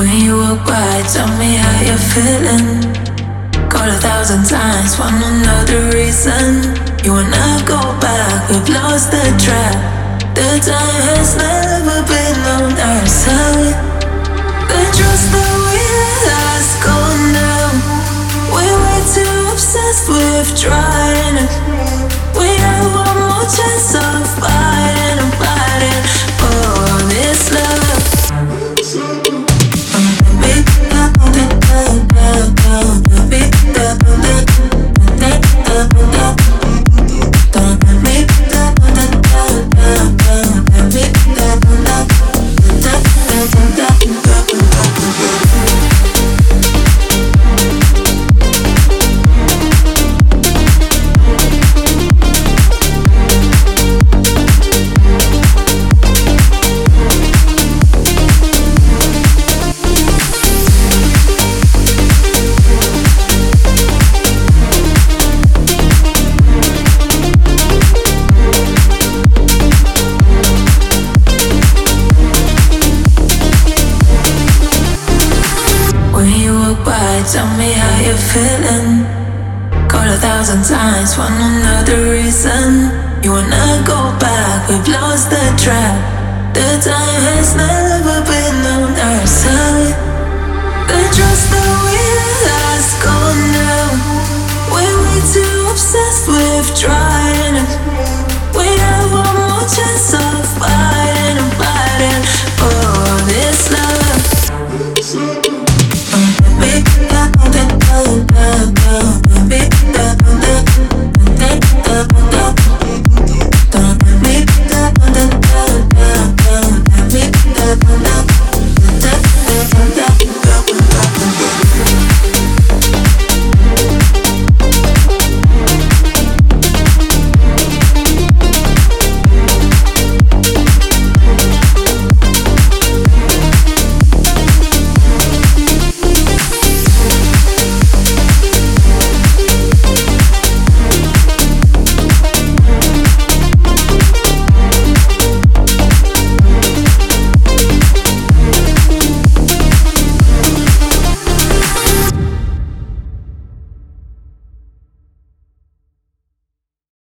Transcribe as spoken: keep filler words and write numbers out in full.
When you walk by, tell me how you're feeling. Call a thousand times, wanna know the reason. You wanna go back, we've lost the track. The time has never been on our side. The trust that we had has gone down. We're way too obsessed with trying it. We have one more chance of fighting and fighting for this love. Tell me how you're feeling. Call a thousand times, wanna know the reason. You wanna go back, we've lost the track. The time has never been on our side. The trust that we had has gone down. We're way too obsessed with trying it. We have one more chance of fighting and fighting for this love.